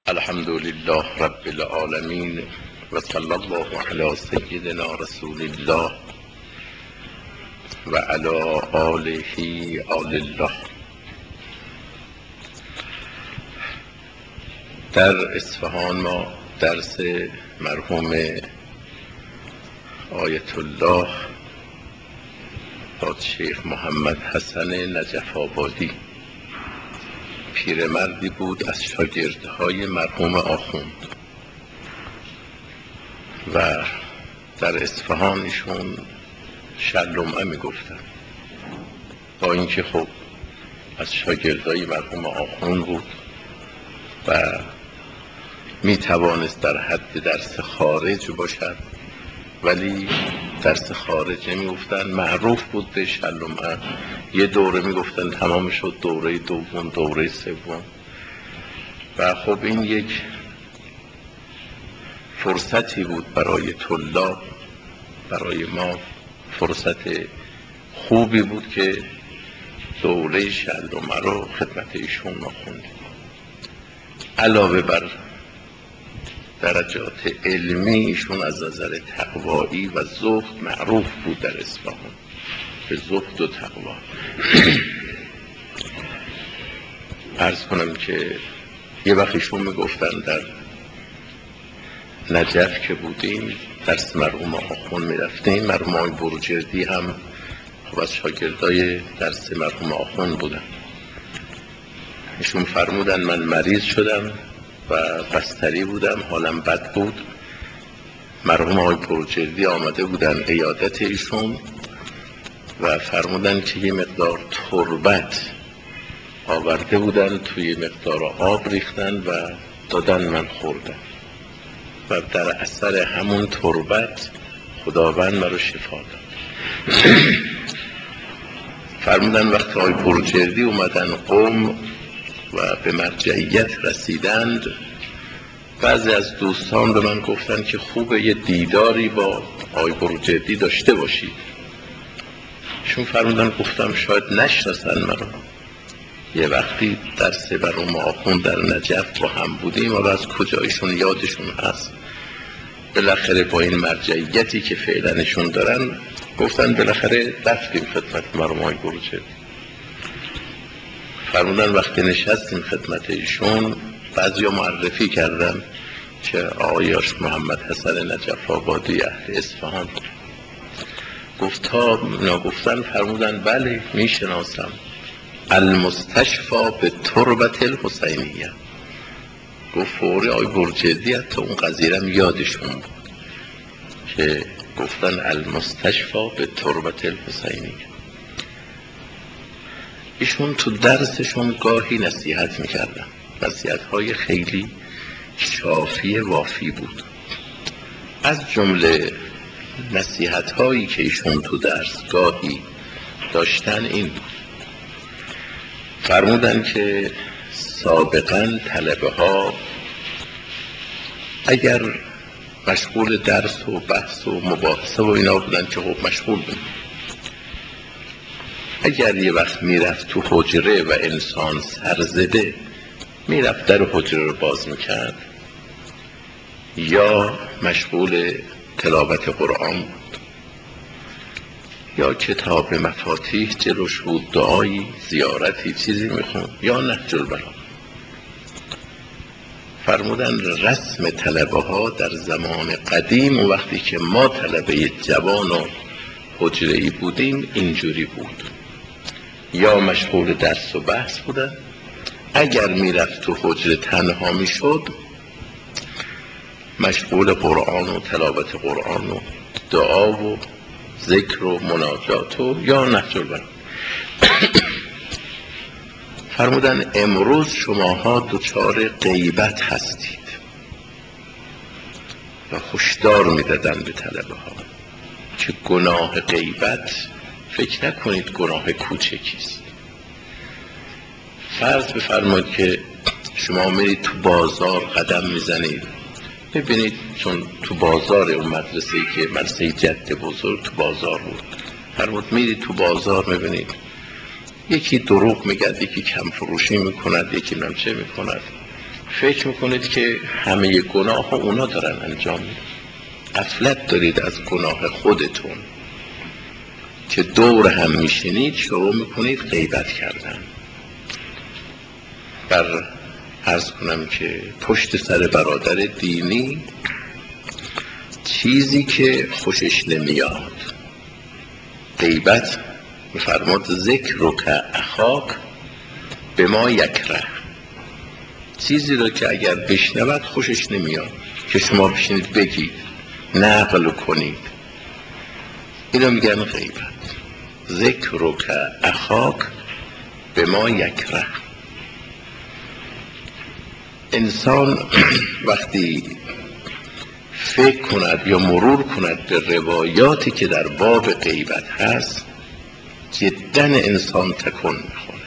الحمد لله رب العالمین و صلی الله علی سیدنا رسول الله و علی آله آل الله. در اصفهان ما درس مرحوم آیت الله حاج شیخ محمد حسن نجف آبادی، پیرمردی بود از شاگردهای مرحوم آخوند و در اصفهان ایشون شلومعه میگفتن، با اینکه خب از شاگردهای مرحوم آخوند بود و میتوانست در حد درس خارج باشد، ولی درس خارج نمیگفتن. معروف بود به شلومعه، یه دوره میگفتن تمام شد، دوره دوم، دوره سوم. و خب این یک فرصتی بود برای طلاب، برای ما فرصت خوبی بود که دوره شلومعه رو خدمت ایشون ما خوندیم. علاوه بر درجات علمی، ایشون از نظر تقوایی و زهد معروف بود در اصفهان به زهد و تقوا. عرض کنم که یه وقت ایشون میگفتن در نجف که بودیم درس مرحوم آخوند میرفتیم، مرحوم آقای بروجردی هم خب از شاگردای درس مرحوم آخوند بودن. ایشون فرمودن من مریض شدم و بستری بودم، حالم بد بود. مرحوم آقای بروجردی آمده بودن عیادت ایشون و فرمودن که یه مقدار تربت آورده بودن، توی مقدار آب ریختن و دادن، من خوردم و در اثر همون تربت خداوند مرا شفا داد. فرمودن وقتی آقای بروجردی اومدن قم و به مرجعیت رسیدند، بعضی از دوستان به من گفتن که خوبه یه دیداری با آقای بروجردی داشته باشید. چون فرمودن گفتم شاید نشناسن مرا، یه وقتی درس مرحوم آخوند در نجف با هم بودیم و از کجایشون یادشون هست. بالاخره با این مرجعیتی که فعلنشون دارن گفتن بالاخره رفتیم خدمت مرحوم آقای بروجردی. فرمودن وقتی نشستیم خدمت ایشون، بعضیا معرفی کردن که آقای محمد حسن نجف آبادی اهل اصفهان. گفتن فرمودن بله میشناسم، المستشفی به تربت الحسینیه. گفت فوری آقای بروجردی حتی اون قضیرم یادشون بود که گفتن المستشفی به تربت الحسینیه. ایشون تو درسشون گاهی نصیحت میکردن، نصیحت‌های خیلی شافی وافی بود. از جمله نصیحت‌هایی که ایشون تو درس گاهی داشتن این بود، فرمودن که سابقاً طلبه ها اگر مشغول درس و بحث و مباحثه و اینا بودن که خب مشغول بودن، اگر یه وقت میرفت تو حجره و انسان سرزده میرفت در حجره رو باز میکرد، یا مشغول تلاوت قرآن بود یا کتاب مفاتیح جلوش بود، دعایی، زیارتی، چیزی میخوند، یا نهج البلاغه. فرمودن رسم طلبه ها در زمان قدیم و وقتی که ما طلبه جوان و حجره‌ای بودیم اینجوری بود، یا مشغول درس و بحث بودن، اگر میرفت تو حجره تنها میشد مشغول قرآن و تلاوت قرآن و دعا و ذکر و مناجات و یا نهج البلاغه. فرمودن امروز شماها دچار غیبت هستید و هشدار میدادن به طلبه ها که گناه غیبت فکر نکنید گناه کوچکیست. فرض بفرمایید که شما میرید تو بازار قدم میزنید، ببینید چون تو بازار اون مدرسه‌ای که مدرسه جد بزرگ تو بازار بود، فرمود میرید تو بازار میبینید یکی دروغ میگه، یکی کم فروشی میکند، یکی نمچه میکند، فکر میکنید که همه گناه اونا دارن انجام میدن. غفلت دارید از گناه خودتون که دور هم میشینید شروع میکنید غیبت کردن. عرض کنم که پشت سر برادر دینی چیزی که خوشش نمیاد، غیبت میفرماد ذکرک اخاک به ما یکره، چیزی رو که اگر بشنود خوشش نمیاد که شما بشینید بگید، نقل کنید، اینو میگن غیبت. ذکرک اخاک به ما یکره. انسان وقتی فکر کند یا مرور کند به روایاتی که در باب غیبت هست، جدا انسان تکون میخوره.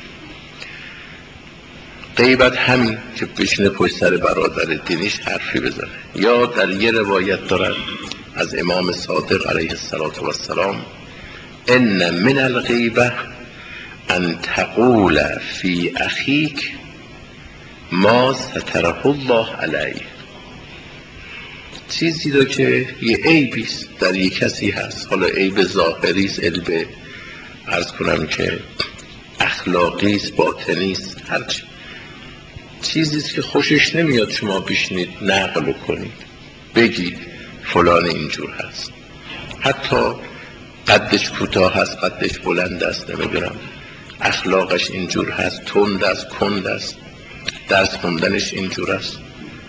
غیبت همین که بشینه پشت سر برادر دینیش حرفی بزنه. یا در یه روایت دارد از امام صادق علیه السلام، ان من الغیبه ان تقول فی اخیک ما ستره الله علیه، چیزی رو که یه عیبیست در یه کسی هست، حالا عیب ظاهریست، عیب عرض کنم که اخلاقیست، باطنیست، هرچی، چیزیست که خوشش نمیاد شما بشینید نقل کنید بگید فلان اینجور هست، حتی قدش کوتاه هست، قدش بلند است، نمیدونم اخلاقش اینجور هست، تند است، کند است، درس خوندنش اینجور است.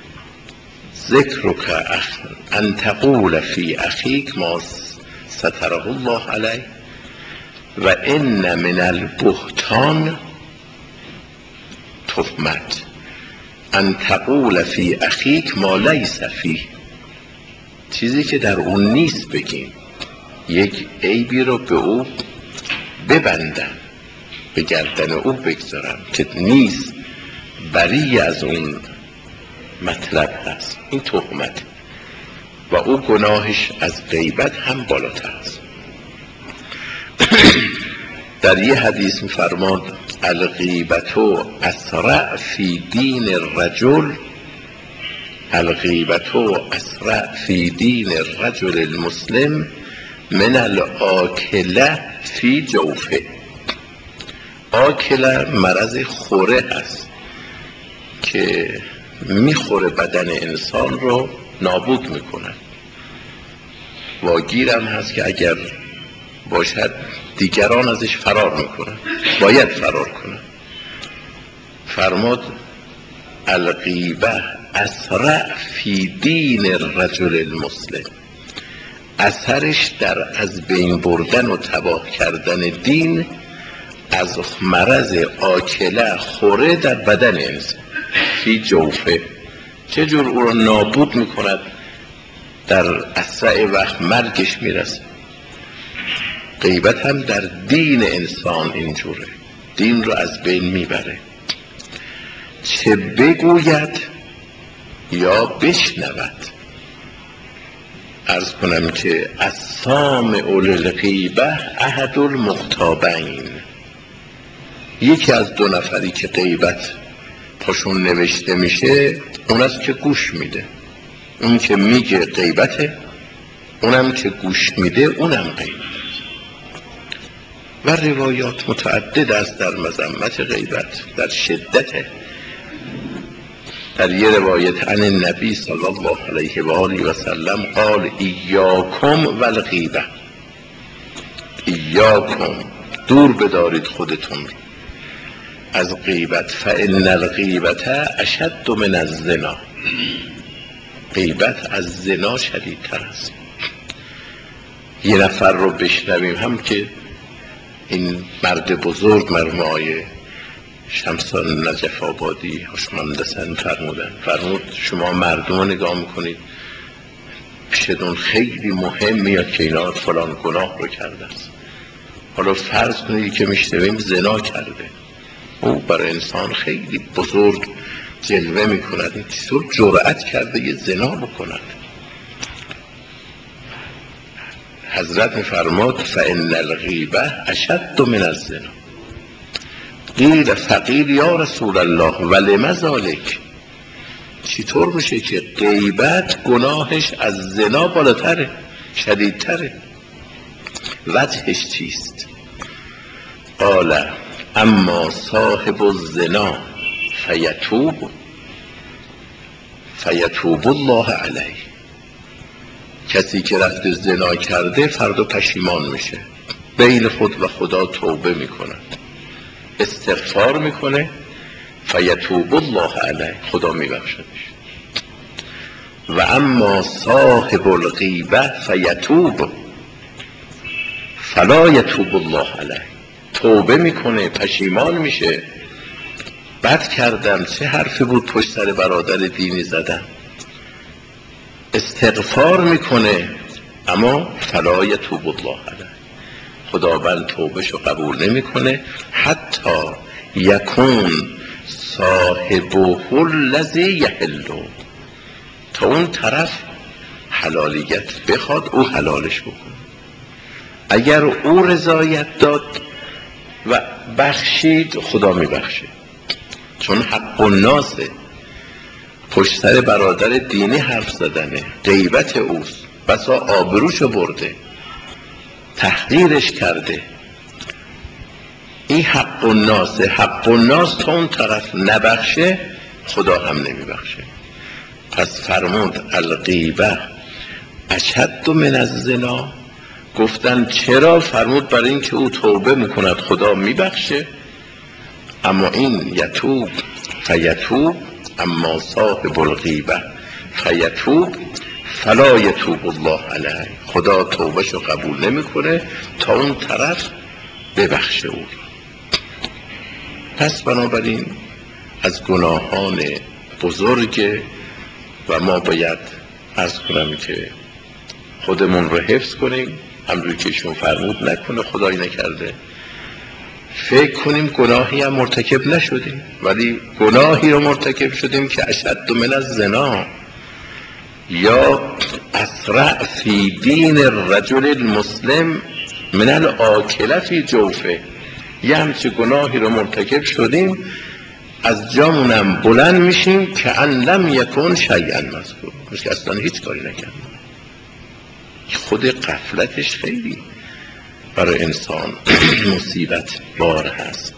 ذکرک ان تقول فی اخیک ما ستره الله علیه و ان من البهتان تهمت ان تقول فی اخیک ما لیس فیه، چیزی که در اون نیست بگیم، یک عیبی رو به او ببندن، به گردن او بگذارن که نیست، بری از اون مطلب هست، این تهمت و او گناهش از غیبت هم بالاتر است. در یه حدیث می‌فرماد الغیبت اسرع فی دین الرجل، الغیبت اسرع فی دین الرجل المسلم من الاکله فی جوفه. آکله مرض خوره هست که میخوره بدن انسان رو نابود میکنه. واگیرم هست که اگر باشد دیگران ازش فرار میکنن، باید فرار کنن. فرمود الغیبه اسرع فی دین الرجل المسلم، اثرش در از بین بردن و تباه کردن دین از مرض آکله خوره در بدن انسان فی جوفه، چجور او رو نابود میکند، در اسرع وقت مرگش میرسه. غیبت هم در دین انسان اینجوره، دین رو از بین میبره، چه بگوید یا بشنود. عرض کنم که السامع للغیبه احد المغتابین، یکی از دو نفری که غیبت پاشون نوشته میشه اون است که گوش میده، اون که میگه غیبته، اونم که گوش میده اونم غیبت. و روایات متعدد است در مذمت غیبت، در شدته. در یه روایت عن النبی صلی الله علیه و آله و سلم قال ایاکم والغیبه، ایاکم، دور بدارید خودتون از غیبت، فان الغیبت اشد من الزنا، غیبت از زنا شدیدتر است. یه نفر رو بشنویم هم که این مرد بزرگ مرحوم آقای شمسان نجف آبادی هوشمندسن فرمود شما مردم رو نگاه میکنید پیشتون خیلی مهم میاد که اینا فلان گناه رو کرده است، حالا فرض کنید که میشنویم زنا کرده، او برای انسان خیلی بزرگ جلوه میکند، این چطور جرأت کرده یه زنا بکند. حضرت میفرماد فان الغیبه اشد من الزنا. قیل فقیل یا رسول الله ولم ذلک، چطور میشه که غیبت گناهش از زنا بالاتره، شدیدتره؟ وجهش چیست؟ قال اما صاحب الزنا فیتوب الله علیه. کسی که رفته زنا کرده فردا پشیمان میشه، بین خود و خدا توبه میکنه، استغفار میکنه، فیتوب الله علیه، خدا میبخشدش. و اما صاحب الغیبه فیتوب فلا یتوب الله علیه، توبه میکنه، پشیمان میشه، بد کردم، چه حرفی بود پشت سر برادر دینی زدم، استغفار میکنه، اما فلا یتوب الله علیه، خداوند توبهشو قبول نمیکنه. حتی یکون صاحبه الذی یحله، تا اون طرف حلالیت بخواد او حلالش بکنه. اگر او رضایت داد و بخشید، خدا میبخشه، چون حق الناسه. پشت سر برادر دینی حرف زدنه، غیبت اوست، بسا آبروشو برده، تحقیرش کرده، این حق الناسه. حق الناس تا اون طرف نبخشه، خدا هم نمیبخشه. پس فرمود الغیبه اشد من الزنا. گفتن چرا؟ فرمود برای اینکه او توبه میکند خدا میبخشه، اما این یتوب فیتوب، اما صاحب الغیبه فیتوب فلا یتوب الله علیه، خدا توبهشو قبول نمیکنه تا اون طرف ببخشه او. پس بنابراین از گناهان بزرگ و ما باید عرض کنم که خودمون رو حفظ کنیم، همونجوری که ایشون فرمود نکنه خدایی نکرده، فکر کنیم گناهی هم مرتکب نشدیم، ولی گناهی رو مرتکب شدیم که اشد من الزنا، یا اسرع فی دین الرجل المسلم من الاکل فی جوفه. یه همچه گناهی رو مرتکب شدیم، از جامونم بلند میشیم که ان لم یکن شیئا مذکور، مثل که اصلا هیچ کاری نکردیم. خود غفلتش خیلی برای انسان مصیبت بار هست.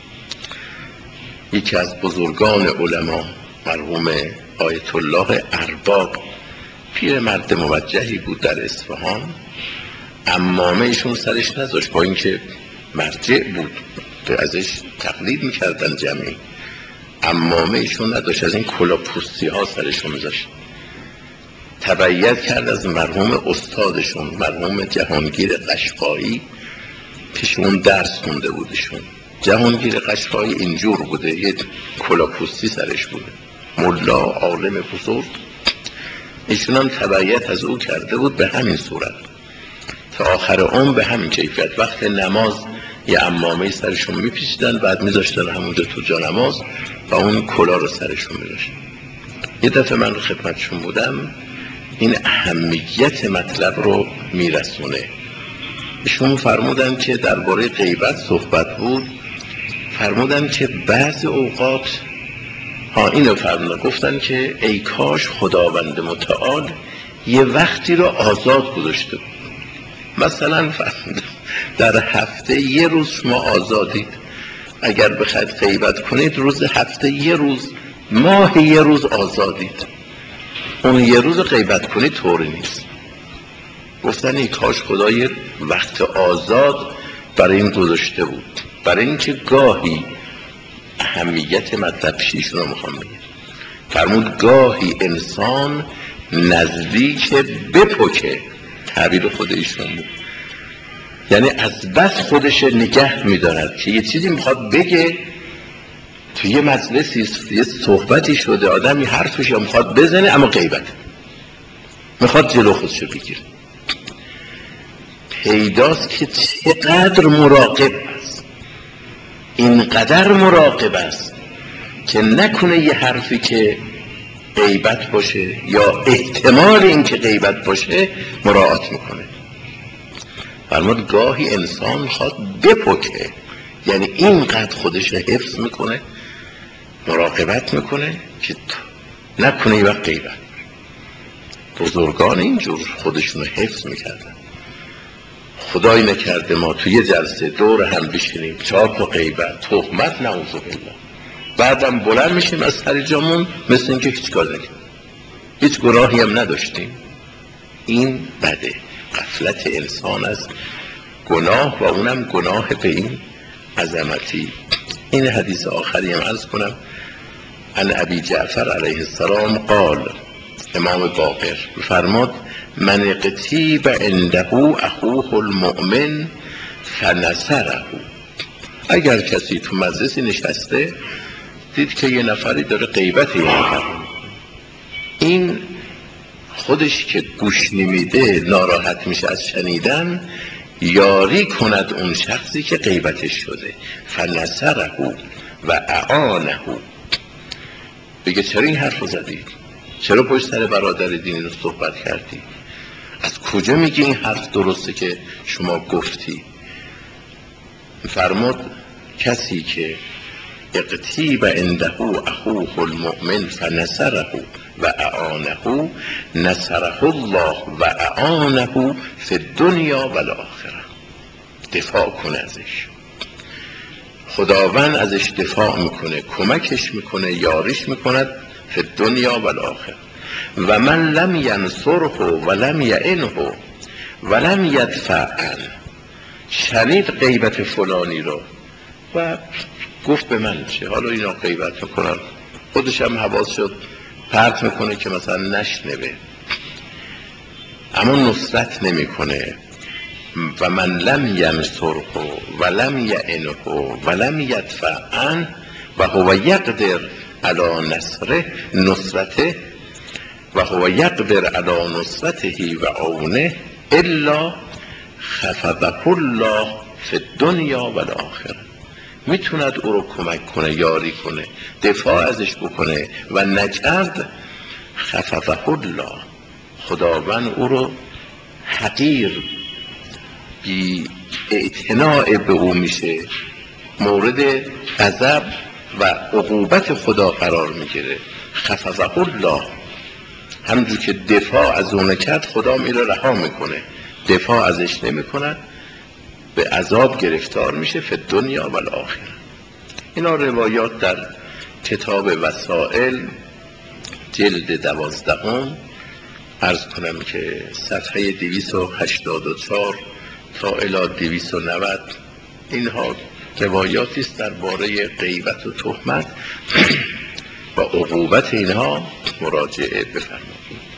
یکی از بزرگان علما مرحوم آیت الله ارباب، پیرمرد موجهی بود در اصفهان، عمامه ایشون سرش نذاشت، با اینکه مرجع بود ازش تقلید میکردن جمعی، عمامه ایشون نداشت، از این کلاپوستی ها سرشون میذاشت. تبعیت کرد از مرحوم استادشون مرحوم جهانگیر قشقایی، پیشون درس خونده بودشون. جهانگیر قشقایی اینجور بوده، یه کلاپوستی سرش بوده، ملا عالم بزرگ. ایشون هم تبعیت از او کرده بود به همین صورت، تا آخر عمر به همین کیفیت. وقت نماز یه عمامه سرشون میپیچیدن، بعد میذاشتن همونجا تو جا نماز و اون کلا رو سرشون میذاشتن. یه دفعه من رو خدمتشون بودم، این اهمیت مطلب رو میرسونه. ایشون فرمودن که درباره غیبت صحبت بود، فرمودن که بعض اوقات اینو فرمودن، گفتن که ای کاش خداوند متعال یه وقتی رو آزاد گذاشته بود. مثلا فرمودن در هفته یه روز شما آزادید، اگر بخواید غیبت کنید روز هفته یه روز، ماه یه روز آزادید، اون یه روز غیبت کنید طوری نیست. گفتن ای کاش خدا یه وقت آزاد برای این گذاشته بود، برای اینکه گاهی اهمیت مطلب پیشون رو میخوام بگم. فرمود گاهی انسان نزدیک بپکه، تعبیر خود ایشون بود، یعنی از بس خودش نگه میدارد که یه چیزی میخواد بگه، تو یه مجلسی یه صحبتی شده، آدمی حرفش میخواد بزنه اما غیبت میخواد جلو خودشو بگیره. پیداست که چقدر مراقب است، اینقدر مراقب است که نکنه یه حرفی که غیبت باشه یا احتمال این که غیبت باشه مراعات میکنه. فرمود گاهی انسان میخواد بپکه، یعنی اینقدر خودش حفظ میکنه، مراقبت میکنه که نکنه یه وقت غیبت. بزرگان اینجور خودشونو حفظ میکردن. خدای نکرده ما توی یه جلسه دور هم بشینیم 4 تا غیبت، تهمت، نعوذ بالله، بعدم بلند میشیم از سر جامون مثل اینکه هیچ کار نکردیم، هیچ گناهی هم نداشتیم. این بده، غفلت انسان از گناه و اونم گناه به این عظمتی. این حدیث آخری هم عرض کنم. عن ابی جعفر علیه السلام قال، امام باقر فرماد: من اغتیب عنده اخوه المؤمن فنصره. اگر کسی تو مجلسی نشسته دید که یه نفری داره غیبت یه نفر، این خودش که گوش نمیده ناراحت میشه از شنیدن، یاری کند اون شخصی که غیبتش شده. فنصره و اعانه. بگه چرا این حرف رو زدی؟ چرا پشت سر برادر دین رو صحبت کردی؟ از کجا میگی این حرف درسته که شما گفتی؟ فرمود کسی که اغتیب عنده اخوه المؤمن فنصره و اعانه نصره الله و اعانه فی الدنیا و الاخره. دفاع کنه ازش، خداوند ازش دفاع میکنه، کمکش میکنه، یاریش میکند فی الدنیا و الاخره. و من لم ینصره و لم یعنه و لم یدفع عنه. شنید غیبت فلانی رو و گفت به من چه، حالا اینا غیبت میکنن، خودش هم حواس شد پرت میکنه که مثلا نشنوه، اما نصرت نمیکنه. و من لم ینصره و لم یعنه و لم یدفع عنه و هو یقدر علی نصرته و هو یقدر علی نصرته و عونه الا خفضه الله فی الدنیا و الاخره. میتوند او رو کمک کنه، یاری کنه، دفاع ازش بکنه و نکرد، خفضه الله، خداوند او رو حقیر، بی اعتناع به او میشه، مورد غضب و عقوبت خدا قرار میگیره. خفضه الله، همونجور که دفاع از اون کرد خدا میره رها میکنه، دفاع ازش نمیکنه، به عذاب گرفتار میشه فی الدنیا و الاخره. اینا روایات در کتاب وسائل جلد 12 عرض کنم که صفحه 284 تا الی 290 اینها روایاتی است درباره غیبت و تهمت و عقوبت اینها، مراجعه بفرمایید.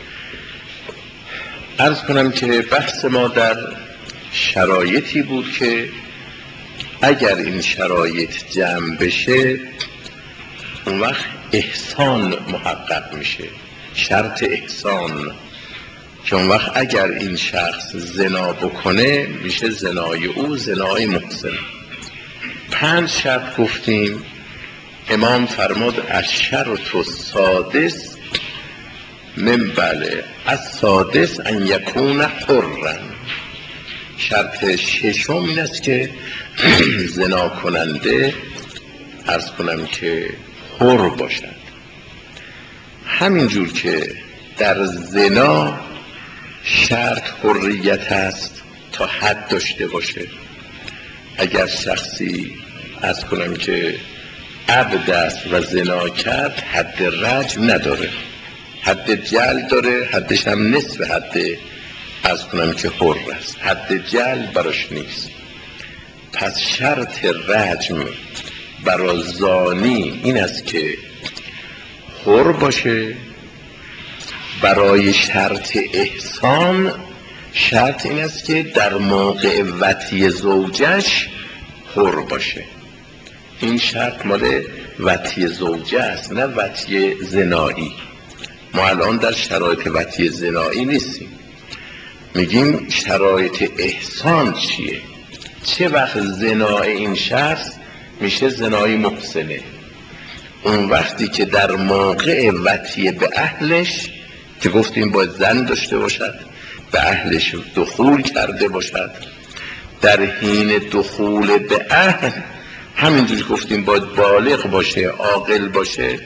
عرض کنم که بحث ما در شرایطی بود که اگر این شرایط جمع بشه اون وقت احسان محقق میشه، شرط احسان، که اون وقت اگر این شخص زنا بکنه میشه زنای او زنای محسن. 5 شرط گفتیم. امام فرمود الشرط السادس من بله السادس ان یکون حرا. شرط ششم این است که زنا کننده عرض کنم که حر باشد. همینجور که در زنا شرط حریت است تا حد داشته باشه. اگر شخصی عرض کنم که عبد است و زنا کرد حد رجم نداره، حد جلد داره، حدش هم نصف حد عرض کنم که حر است، حد جلد براش نیست. پس شرط رجم برای زانی این است که حر باشه. برای شرط احسان شرط این است که در موقع وطی زوجش حر باشه. این شرط مال وطی زوجه است، نه وطی زنایی. ما الان در شرایط وطی زنایی نیستیم، میگیم شرایط احسان چیه. چه وقت زنای این شخص میشه زنای محسنه؟ اون وقتی که در موقع وطی به اهلش، که گفتیم باید زن داشته باشد، به اهلش دخول کرده باشد، در حین دخول به اهل همینجوری گفتیم باید بالغ باشه، عاقل باشه،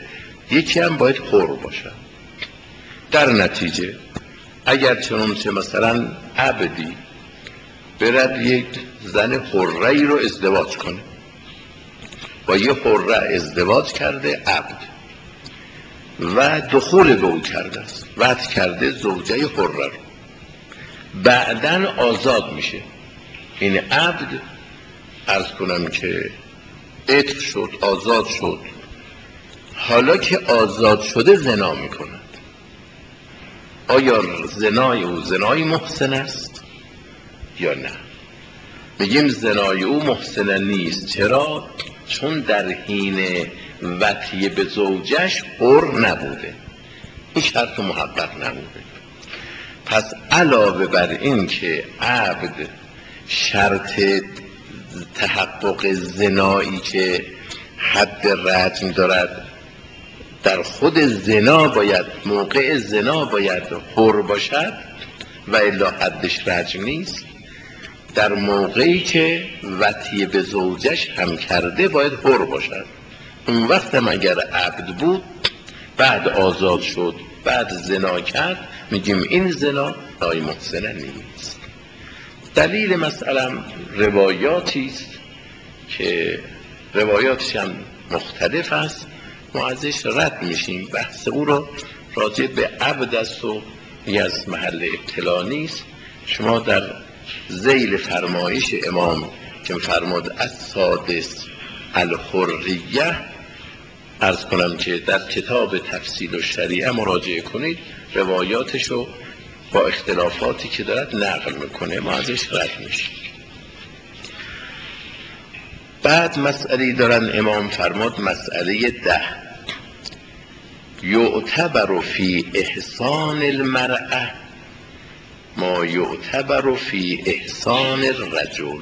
یکی هم باید حر باشد. در نتیجه اگر چنانچه مثلا عبدی برد یک زن حره‌ای رو ازدواج کنه، با یه حره ازدواج کرده عبد و دخول به او کرده است، وطء کرده زوجه حره رو، بعدن آزاد میشه. این عبد عرض کنم که عتق شد، آزاد شد. حالا که آزاد شده زنا میکند، آیا زنای او زنای محسن است یا نه؟ میگیم زنای او محسن نیست. چرا؟ چون در حین وطی به زوجش حر نبوده، این شرط محقق نبوده. پس علاوه بر این که عبد شرط تحقق زنایی که حد رجم دارد، در خود زنا باید، موقع زنا باید حر باشد و الا حدش رجم نیست. در موقعی که وطی به زوجش هم کرده باید حر باشد. اون وقت هم اگر عبد بود بعد آزاد شد بعد زنا کرد، میگیم این زنا نای محسنه نیست. دلیل مثلا روایاتی است که روایاتش هم مختلف است، ما ازش رد میشیم. بحث او رو راجع به عبد است و از محل ابتلا نیست. شما در ذیل فرمایش امام که فرمود السادس الحریه، عرض کنم که در کتاب تفصیل الشریعه مراجعه کنید، روایاتش رو با اختلافاتی که دارد نقل میکنه، ما ازش رد میشیم. بعد مسئله دارن امام فرمود مسئله 10 یعتبر فی احسان المرأة ما یعتبر فی احسان الرجل.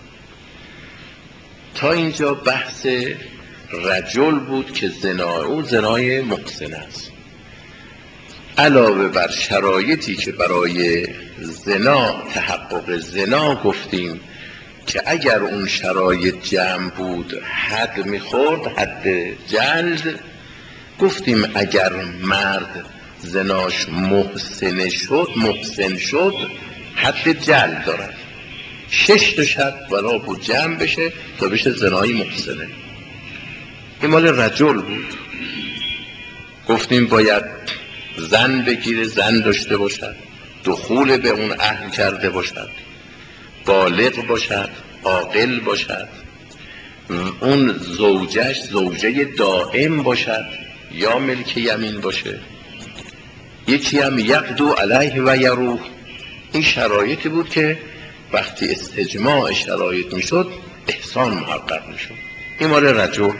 تا اینجا بحث رجل بود که زنا او زنای محسن است. علاوه بر شرایطی که برای زنا تحقق زنا گفتیم که اگر اون شرایط جمع بود حد میخورد، حد جلد. گفتیم اگر مرد زناش محسن شد حد جلد دارد، 6 تا شب بنا بود جمع بشه تا بشه زنای محسنه. این مال رجل بود. گفتیم باید زن بگیره، زن داشته باشد، دخول به اون اهل کرده باشد، بالغ باشد، عاقل باشد، اون زوجش زوجه دائم باشد یا ملک یمین باشه، یکی هم یقدو علیه و یروح. این شرایطی بود که وقتی استجماع شرایط میشد احسان محقق میشد. این مال رجل.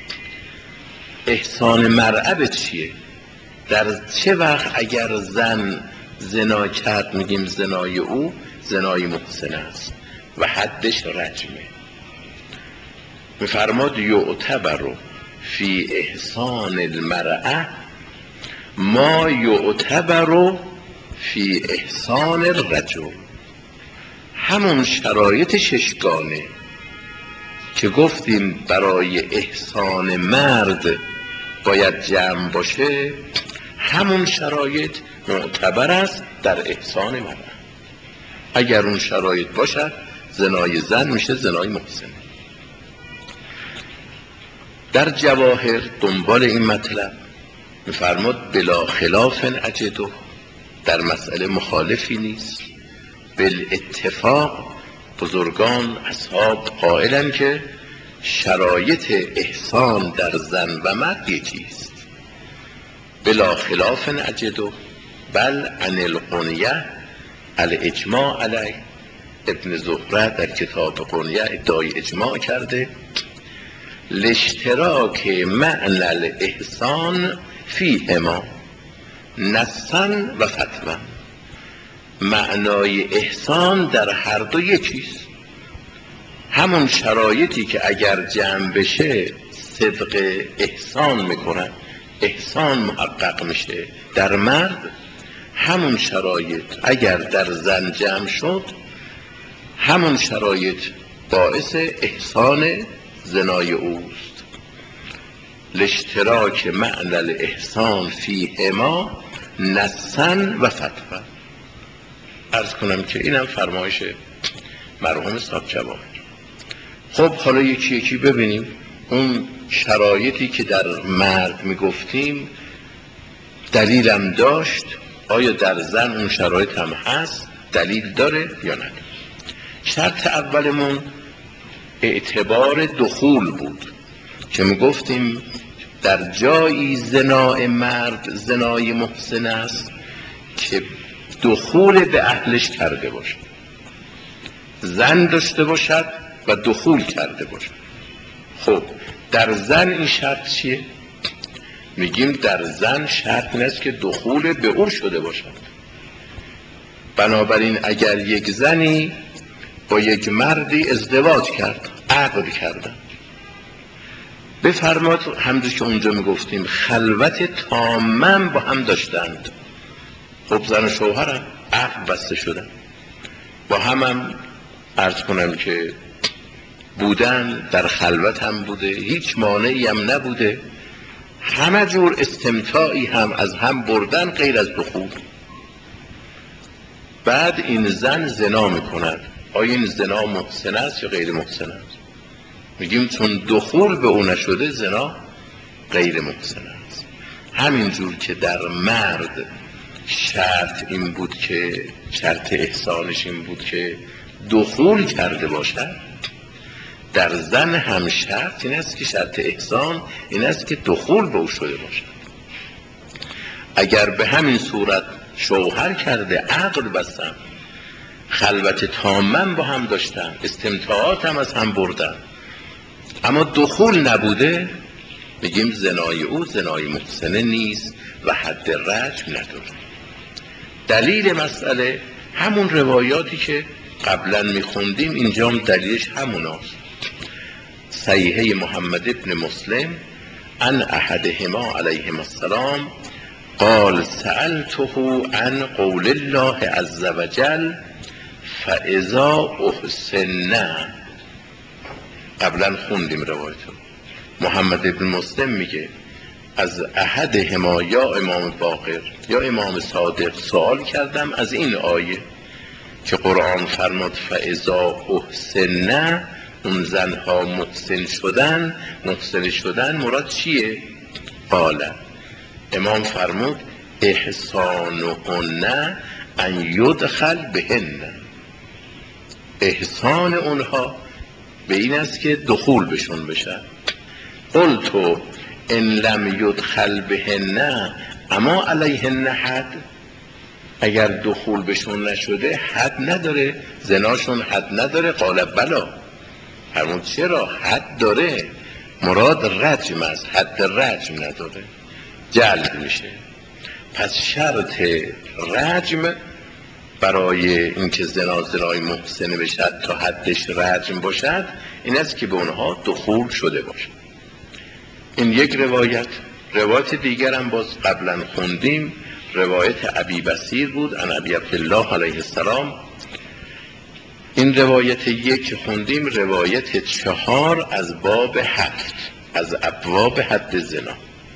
احسان مرأة به چیه؟ در چه وقت اگر زن زنا کرد میگیم زنای او زنای محسن است و حدش رجمه. میفرماد یعتبر فی احسان المرأة ما یعتبر فی احسان الرجل. همون شرایط 6 گانه که گفتیم برای احسان مرد باید جمع باشه، همون شرایط معتبر است در احسان مرد. اگر اون شرایط باشد زنای زن میشه زنای محسن. در جواهر دنبال این مطلب میفرماد بلا خلاف اجده، در مسئله مخالفی نیست. بالاتفاق بزرگان اصحاب قائلن که شرایط احسان در زن و مرد یکیست. بلا خلاف اجده بل عن القنیه الاجماع علیه. ابن زهره در کتاب قنیه ادعای اجماع کرده لاشتراک معنی الاحسان فیهما نصا و فتوا. معنای احسان در هر دو یکیست. همون شرایطی که اگر جمع بشه صدق احسان میکنن، احسان محقق میشه در مرد، همون شرایط اگر در زن جمع شد همون شرایط باعث احسان زنای اوست. لاشتراک معنی الاحسان فیهما نصا و فتوا. عرض کنم که اینم فرمایش مرحوم صاحب جوامع. خب حالا یکی یکی ببینیم اون شرایطی که در مرد میگفتیم دلیلم داشت، آیا در زن اون شرایط هم هست، دلیل داره یا نه. شرط اولمون اعتبار دخول بود که میگفتیم در جایی زنای مرد زنای محسن است که دخول به اهلش کرده باشد، زن داشته باشد و دخول کرده باشد. خب در زن این شرط چیه؟ میگیم در زن شرط این است که دخول به او شده باشد. بنابراین اگر یک زنی با یک مردی ازدواج کرد، عقد کردن، بفرماد همونجور که اونجا میگفتیم خلوت تامم با هم داشتند. خب زن و شوهرم عقد بسته شدن، با هم عرض کنم که بودن، در خلوت هم بوده، هیچ مانعی هم نبوده، همه جور استمتاعی هم از هم بردن غیر از دخول. بعد این زن زنا میکند، آیا این زنا محسن است یا غیر محسن است؟ میگیم چون دخول به او نشده زنا غیر محسن است. همینجور که در مرد شرط این بود که شرط احسانش این بود که دخول کرده باشد، در زن هم شرط این است که شرط احسان این است که دخول به او شده باشد. اگر به همین صورت شوهر کرده، عقد بستن، خلوت تامم با هم داشتن، استمتاعات هم از هم بردن، اما دخول نبوده، میگیم زنای او زنای محسنه نیست و حد رجم نداره. دلیل مسئله همون روایاتی که قبلا میخوندیم، اینجا هم دلیلش هموناست. صحیحه محمد ابن مسلم عن احدهما علیهما السلام قال سألته عن قول الله عز وجل فاذا احسننا. قبلا خوندیم روایتو. محمد ابن مسلم میگه از احدهما یا امام باقر یا امام صادق سوال کردم از این آیه که قرآن فرمود فاذا احسننا، اون زنها محسن شدن مراد چیه؟ قال، امام فرمود احسانهن ان یدخل بهن، احسان اونها به این است که دخول بشون بشه. قلت ان لم یدخل بهن اما علیهن حد، اگر دخول بشون نشده حد نداره، زناشون حد نداره؟ قال بلا، فرمود چرا؟ حد داره، مراد رجم است، حد رجم نداره، جلد میشه. پس شرط رجم برای اینکه زنای محسنه بشد تا حدش رجم باشد این است که به اونها دخول شده باشد. این یک روایت. روایت دیگر هم باز قبلا خوندیم، روایت ابی بصیر بود عن ابی عبدالله علیه السلام. این روایت یک که خوندیم روایت 4 از باب 7 از ابواب حد زنا.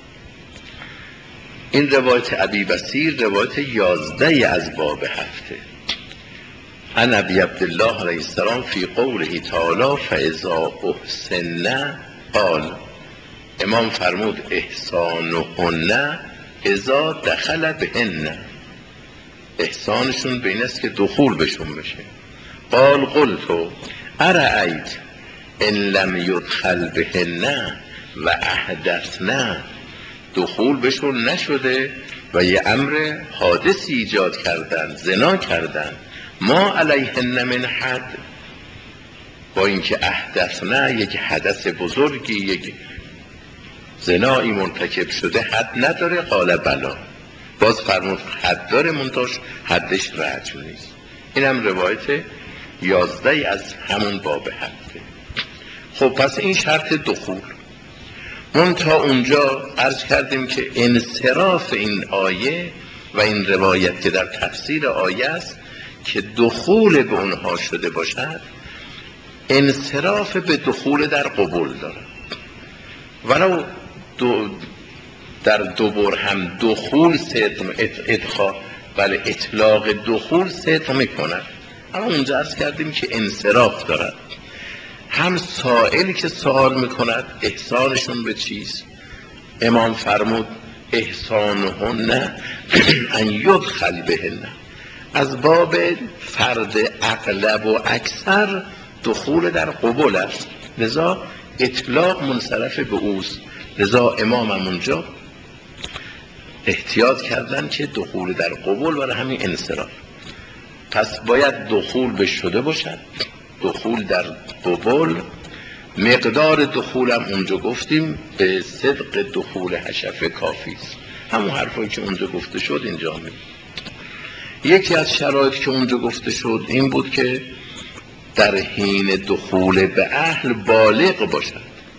این روایت ابی بصیر روایت 11 از باب 7 عن ابی عبدالله علیه السلام فی قوله تعالی فاذا احسننا قال، امام فرمود احسانهن اذا دخل بهن، احسانشون به این است که دخول بشون بشه. قال قلت ارأیت ان لم یدخل بهن و احدثن، دخول بشون نشده و یه امر حادثی ایجاد کردن، زنا کردن، ما علیهن من حد، با اینکه احدثن یک حدث بزرگی، یک زنایی مرتکب شده، حد نداره؟ قال بلا، باز فرمود حد داره منتاش حدش رجم نیست. این هم روایت 11 از همون باب 7. خب پس این شرط دخول. من تا اونجا عرض کردیم که انصراف این آیه و این روایت که در تفسیر آیه است که دخول به اونها شده باشد، انصراف به دخول در قبول داره. ولو در دبر هم دخول صدق بله اطلاق دخول صدق میکنن، اما اونجا عرض کردیم که انصراف دارد. هم سائل که سوال میکند احسانشون به چیست؟ امام فرمود احسانهن ان یدخل بهن، از باب فرد اغلب و اکثر دخول در قبول است، لذا اطلاق منصرف به اوست. لذا امام هم اونجا احتیاط کردن که دخول در قبول برای همین انصراف. پس باید دخول به شده باشد، دخول در قبول. مقدار دخول هم اونجا گفتیم به صدق دخول حشفه کافی است، همون حرفایی که اونجا گفته شد اینجا می. یکی از شرایطی که اونجا گفته شد این بود که در حین دخول به اهل بالغ باشد،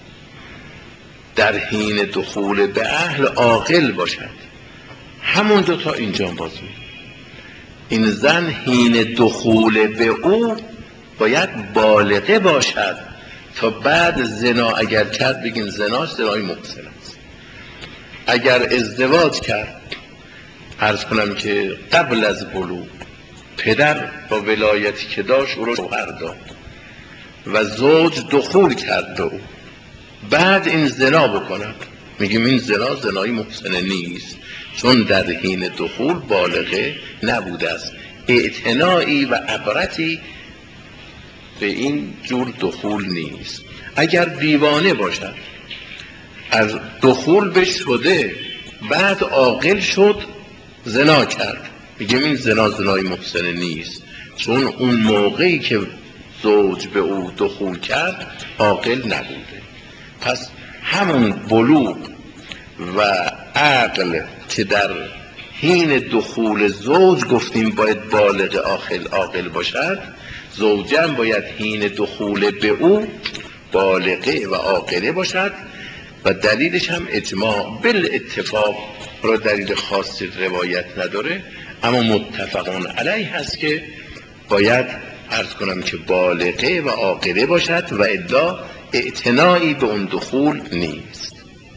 در حین دخول به اهل عاقل باشد. همون دو تا اینجا باز می. این زن حین دخول به او باید بالغه باشد تا بعد زنا اگر کرد بگیم زناش زنای محسن است. اگر ازدواج کرد عرض کنم که قبل از بلوغ پدر با ولایتی که داشت او رو شوهر داد و زوج دخول کرد به او، بعد این زنا بکند میگیم این زنا زنای محسن نیست، چون در حین دخول بالغه نبوده است. اعتنایی و عبرتی به این جور دخول نیست. اگر دیوانه باشد از دخول به شده بعد عاقل شد زنا کرد، میگیم این زنا زنای محسن نیست، چون اون موقعی که زوج به او دخول کرد عاقل نبوده. پس همون بلوغ و عقل که در حین دخول زوج گفتیم باید بالغ عاقل باشد، زوجم باید حین دخول به او بالغه و عاقله باشد. و دلیلش هم اجماع بالاتفاق را دلیل خاصی روایت نداره، اما متفقون علیه هست که باید عرض کنم که بالغه و عاقله باشد و الا اعتنایی به اون دخول نیست.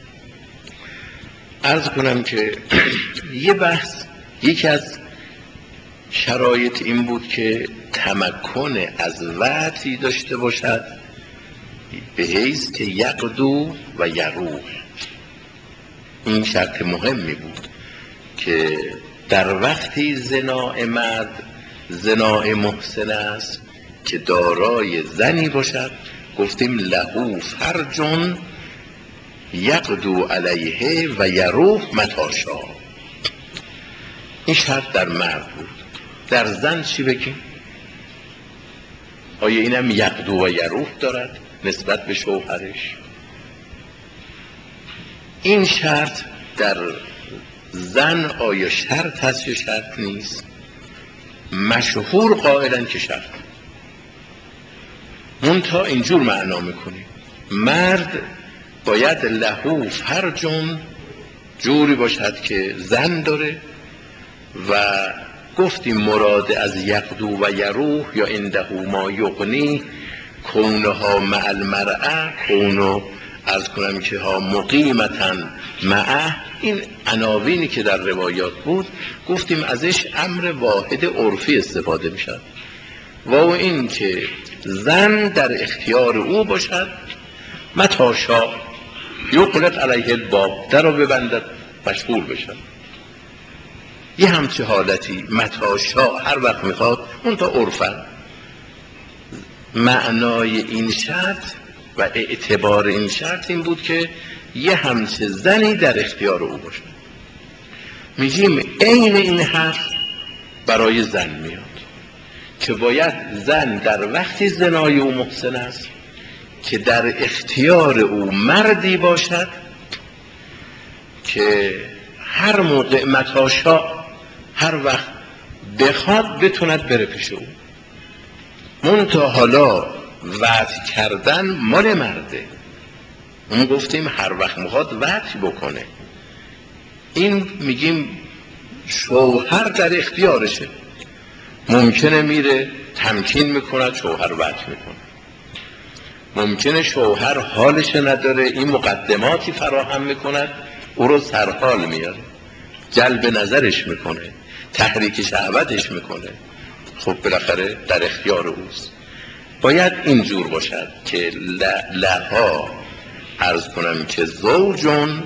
عرض کنم که یه بحث، یکی از شرایط این بود که تمکن از وعظی داشته باشد به حیث که یقدو و یروح. این شرط مهمی بود که در وقتی زنا مرد زنا محسن است که دارای زنی باشد، گفتیم لهو فرج یقدو علیه و یروح متاشا. این شرط در مرد بود. در زن چی بگیم؟ آیا اینم یقدو و یروح دارد نسبت به شوهرش؟ این شرط در زن آیا شرط هست یا شرط نیست؟ مشهور قائلن که شرط. منتها اینجور معنا میکنیم مرد باید لهو فرجون جوری باشد که زن داره، و گفتیم مراد از یقدو و یروح یا عنده ما یغنی کونها مع المرأه، کونو از کنم که ها مقیمتن معه، این عناوینی که در روایات بود گفتیم ازش امر واحد عرفی استفاده میشد، و این که زن در اختیار او باشد متاشا یغلق علیه الباب، در رو ببندد مشغول بشد. یه همچه حالتی متاشا هر وقت میخواد اون تا عرفن. معنای این شرط و اعتبار این شرط این بود که یه همچه زنی در اختیار او باشه. میگیم عین این حرف برای زن میاد که باید زن در وقتی زنای او محسن است که در اختیار او مردی باشد که هر موقع متاشا هر وقت بخواد بتوند بره پیش او. منتها حالا وعظ کردن مال مرده، اون گفتیم هر وقت میخواد وعظ بکنه. این میگیم شوهر در اختیارشه، ممکنه میره تمکین میکنه شوهر وعظ میکنه، ممکنه شوهر حالش نداره، این مقدماتی فراهم میکند او رو سرحال میاره، جلب نظرش میکنه، تحریک شهوتش میکنه. خب بالاخره در اختیار اوست. باید اینجور باشد که لها عرض کنم که زوجون،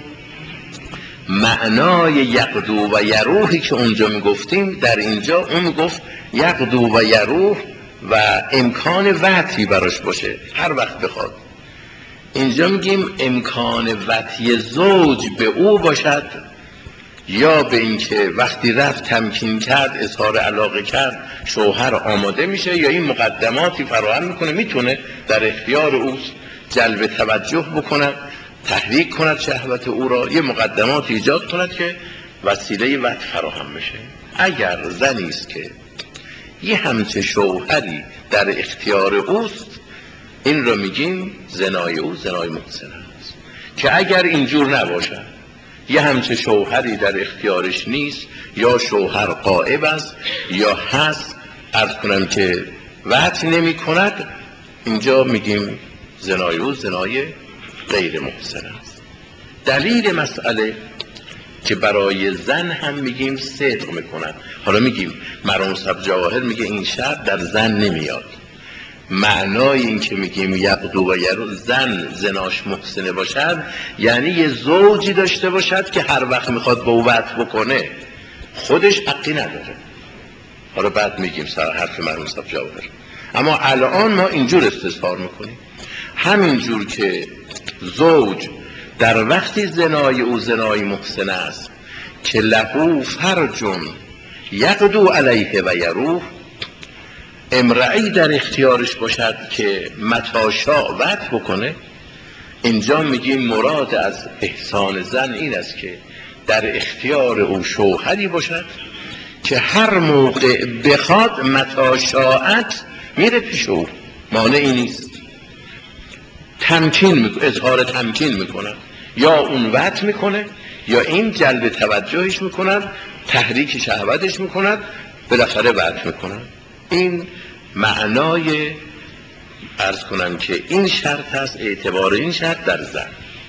معنای یقدو و یروحی که اونجا میگفتیم در اینجا اون میگفت یقدو و یروح و امکان وطی براش باشه هر وقت بخواد. اینجا میگیم امکان وطی زوج به او باشد، یا به اینکه وقتی رفت تمکین کرد اظهار علاقه کرد شوهر آماده میشه، یا این مقدماتی فراهم میکنه، میتونه در اختیار اوست جلب توجه بکند، تحریک کند شهوت او را، یه مقدمات ایجاد کند که وسیله وطی فراهم میشه. اگر زنی است که یه همچه شوهری در اختیار اوست، این رو میگیم زنای او زنای محسن است. که اگر اینجور نباشد، یه همچه شوهری در اختیارش نیست، یا شوهر غائب است یا هست عرض کنم که وطی نمی کند، اینجا میگیم زنای او زنای غیر محسن است. دلیل مسئله که برای زن هم میگیم صدق میکنن. حالا میگیم مرحوم صاحب جواهر میگه این شرط در زن نمیاد. معنای این که میگیم یقدو و یرو زن زناش محسنه باشد یعنی یه زوجی داشته باشد که هر وقت میخواد با او وطء بکنه خودش حقی نداره. حالا بعد میگیم سر حرف مرحوم صاحب جواهر، اما الان ما اینجور استظهار میکنیم همینجور که زوج در وقتی زنای او زنای محسن است که لهو فرجون یقدو علیه و یروح، امرئی در اختیارش باشد که متی شاء وطء بکنه. اینجا میگیم مراد از احسان زن این است که در اختیار او شوهری باشد که هر موقع بخواد متی شاءت میره پیش او، مانعی نیست، تمکین اظهار تمکین میکنن، یا اون وطء میکنه یا این جلب توجهش میکنن، تحریک شهوتش میکنن، بالاخره وطء میکنن. این معنای عرض کنم که این شرط هست، اعتبار این شرط در زن.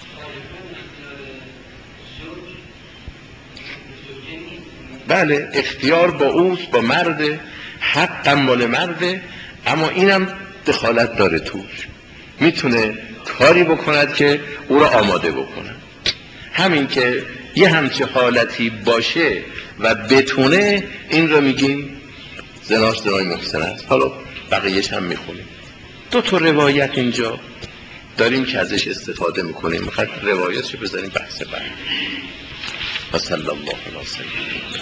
بله اختیار با اوست، با مرد، حق مال مرده، اما اینم دخالت داره توش، میتونه کاری بکند که او را آماده بکنه. همین که یه همچه حالتی باشه و بتونه، این را میگیم زناش زنای محسن است. حالا بقیهش هم میخونیم. دو تا روایت اینجا داریم که ازش استفاده میکنیم، میخواد روایتش بذاریم بحث بعد. و صلی الله علیه و سلم.